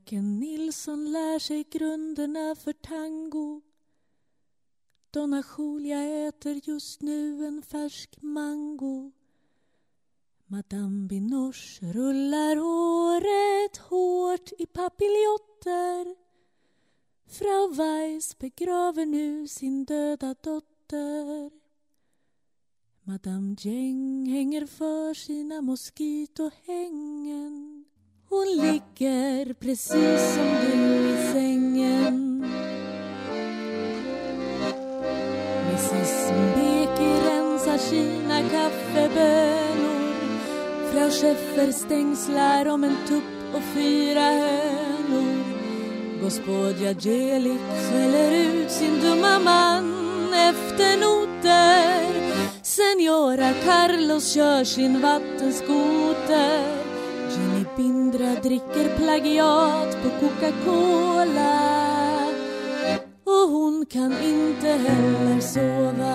Fröken Nilsson lär sig grunderna för tango. Donna Julia äter just nu en färsk mango. Madame Binoche rullar håret hårt i papiljotter. Frau Weiss begraver nu sin döda dotter. Madame Jeng hänger för sina moskitohängen. Hon ligger precis som du i sängen. Mrs. Mbeki rensar sina kaffebönor. Frau Schäffer stängslar om en tupp och 4 hönor. Gospodja Djelik skäller ut sin dumma man efter noter. Senora Carlos kör sin vattenskoter. Jenny Bindra dricker plagiat på Coca-Cola. Och hon kan inte heller sova.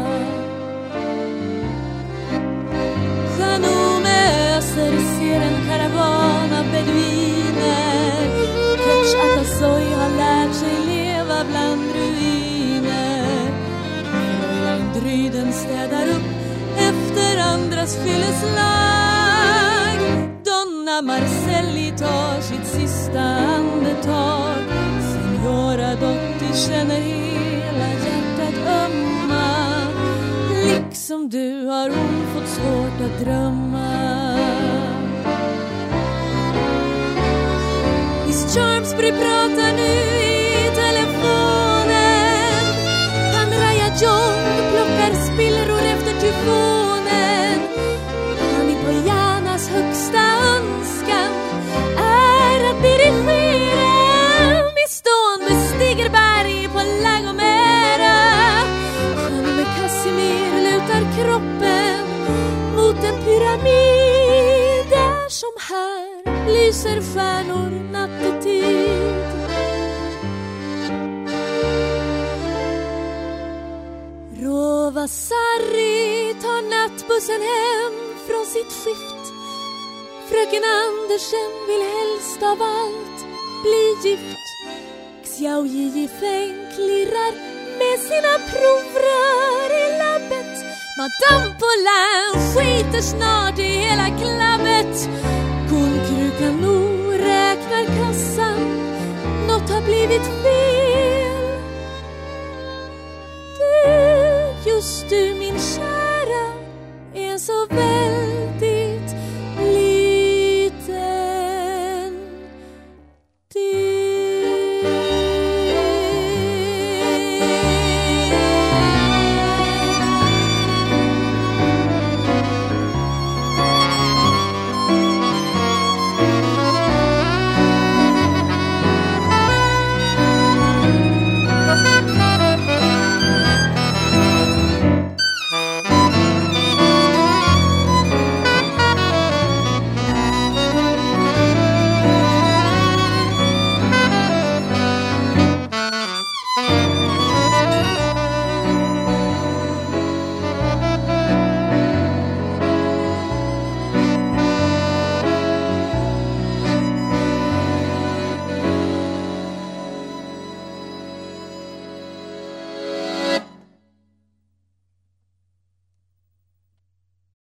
Janome öser ser en karavan av beduiner. Ketch Atasoy har lärt sig leva bland ruiner. Fräulein Dryden städar upp efter andras fylleslag. Donna Marcelli tar sitt sista andetag. Signora Dotti känner hela hjärtat ömma. Liksom du har hon fått svårt att drömma. Miss Charmsbury pratar nu i telefonen. Panraya Jong plockar spillror efter tyfonen. Pani Pojanas högsta önskan är att dirigera. Miss Dawn bestiger berg på La Gomera. Jeanne med Casimir lutar kroppen mot en pyramid. Där som här lyser stjärnor nattetid. Rova Sarri tar nattbussen hem från sitt skift. Fröken Andersen vill helst av allt bli gift. Xiao Yi Feng klirrar med sina provrör i labbet. Madame Paulin skiter snart i hela klabbet. Kullkrukan nog räknar kassan. Något har blivit fel.